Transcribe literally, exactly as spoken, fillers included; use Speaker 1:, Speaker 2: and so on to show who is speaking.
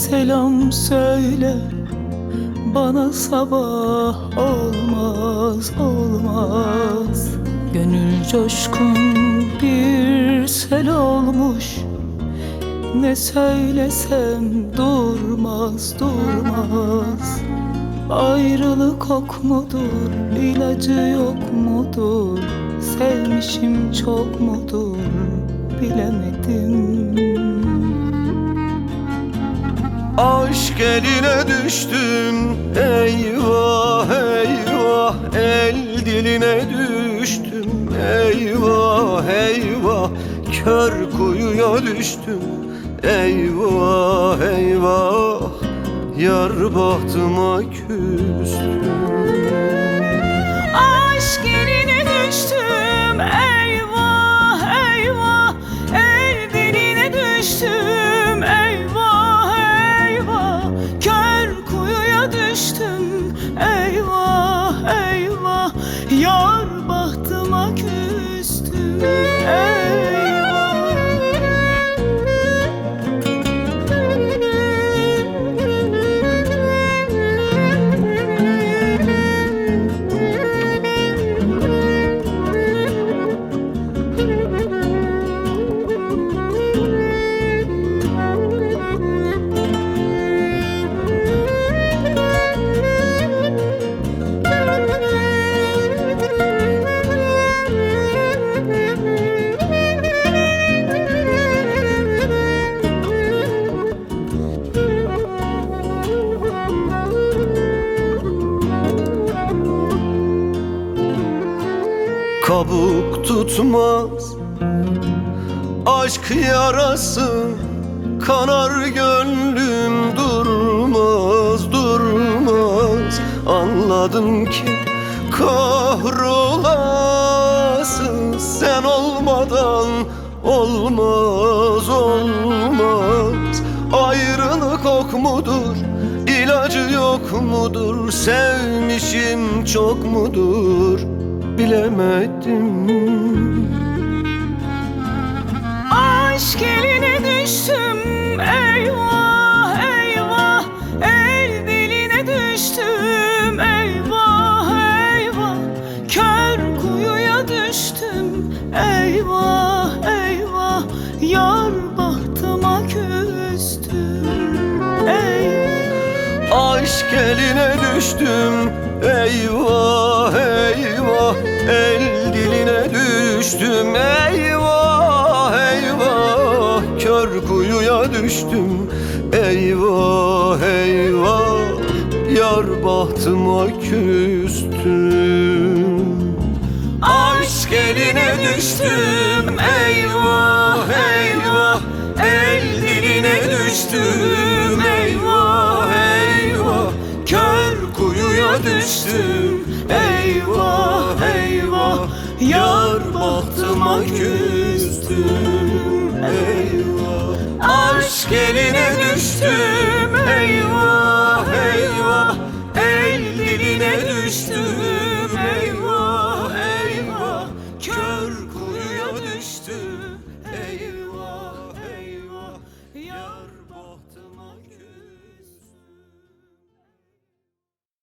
Speaker 1: selam söyle bana, sabah olmaz olmaz. Gönül coşkun bir sel olmuş, ne söylesem durmaz durmaz. Ayrılık ok mudur, ilacı yok mudur? Sevmişim çok mudur, bilemedim.
Speaker 2: Aşk eline düştüm, eyvah eyvah. El diline düştüm, eyvah eyvah. Kör kuyuya düştüm, eyvah eyvah. Yar bahtıma küstüm.
Speaker 1: Aşk eline düştüm, eyvah eyvah. El diline düştüm, eyvah eyvah. Kör kuyuya düştüm, eyvah eyvah. Yar bahtıma küstüm, eyvah.
Speaker 2: Kabuk tutmaz aşk yarası, kanar gönlüm durmaz durmaz. Anladım ki kahrolasın, sen olmadan olmaz olmaz. Ayrılık ok mudur, ilacı yok mudur? Sevmişim çok mudur, bilemedim.
Speaker 1: Aşk eline düştüm, eyvah eyvah. El diline düştüm, eyvah eyvah. Kör kuyuya düştüm, eyvah eyvah. Yar bahtıma küstüm, eyvah.
Speaker 2: Aşk eline düştüm, eyvah eyvah. El diline düştüm, eyvah eyvah. Kör kuyuya düştüm, eyvah eyvah. Yar bahtıma küstüm. Aşk eline düştüm, eyvah eyvah. El diline düştüm, eyvah eyvah. Kör kuyuya düştüm, eyvah eyvah. Yar bahtıma küstüm, eyvah. Aşk eline düştüm, eyvah.